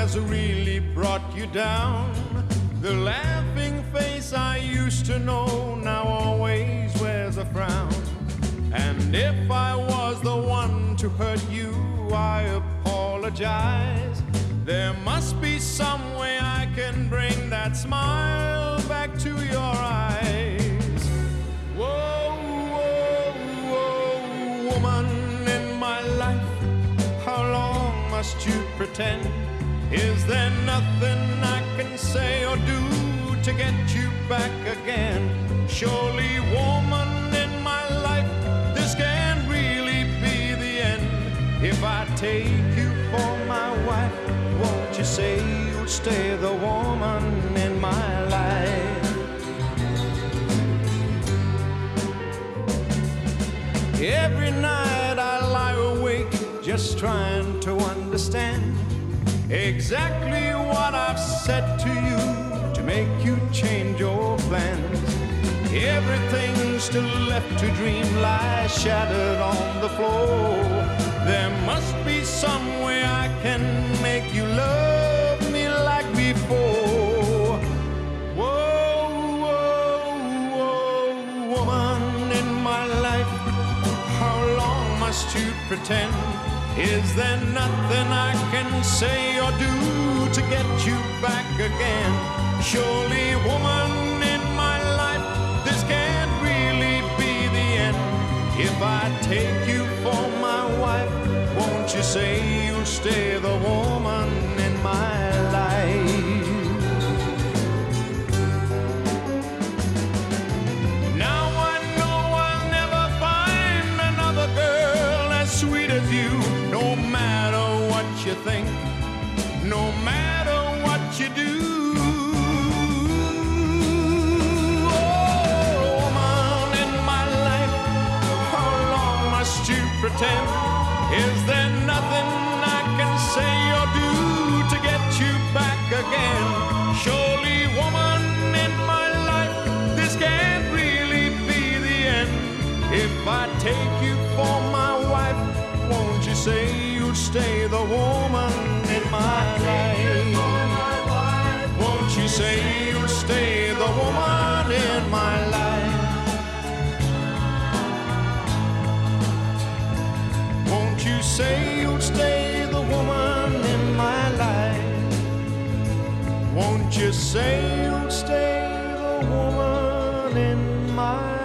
has really brought you down. The laughing face I used to know now always wears a frown. And if I was the one to hurt you, I apologize. There must be some way I can bring that smile back to your eyes. Whoa, whoa, whoa, woman in my life, how long must you pretend? Is there nothing I can say or do to get you back again? Surely, woman in my life, this can't really be the end. If I take you for my wife, won't you say you'll stay the woman in my life? Every night I lie awake just trying to understand exactly what I've said to you to make you change your plans. Everything still left to dream lies shattered on the floor. There must be some way I can make you love me like before. Whoa, whoa, whoa, woman in my life, how long must you pretend? Is there nothing I can say or do to get you back again? Surely, woman in my life, this can't really be the end. If I take you for my wife, won't you say you'll stay the woman in my life? Now I know I'll never find another girl as sweet as you. No matter what you think, no matter what you do. Oh, woman in my life, how long must you pretend? Is there nothing I can say or do to get you back again? Surely, woman in my life, this can't really be the end. If I take you for my wife, won't you say you'll stay the woman in my life? Won't you say you'll stay the woman in my life? Won't you say you'll stay the woman in my life? Won't you say you'll stay the woman in my life?